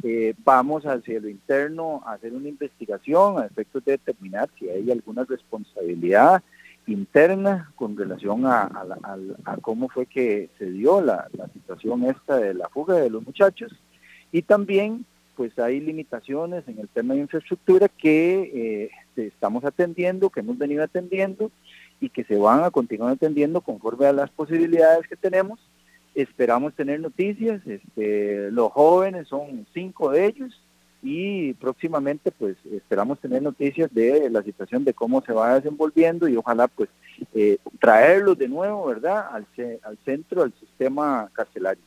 vamos hacia lo interno a hacer una investigación a efectos de determinar si hay alguna responsabilidad interna con relación a cómo fue que se dio la situación esta de la fuga de los muchachos, y también pues hay limitaciones en el tema de infraestructura que estamos atendiendo, que hemos venido atendiendo y que se van a continuar atendiendo conforme a las posibilidades que tenemos. Esperamos tener noticias, los jóvenes son 5 de ellos, y próximamente pues esperamos tener noticias de la situación de cómo se va desenvolviendo, y ojalá pues traerlos de nuevo, ¿verdad?, al centro del sistema carcelario.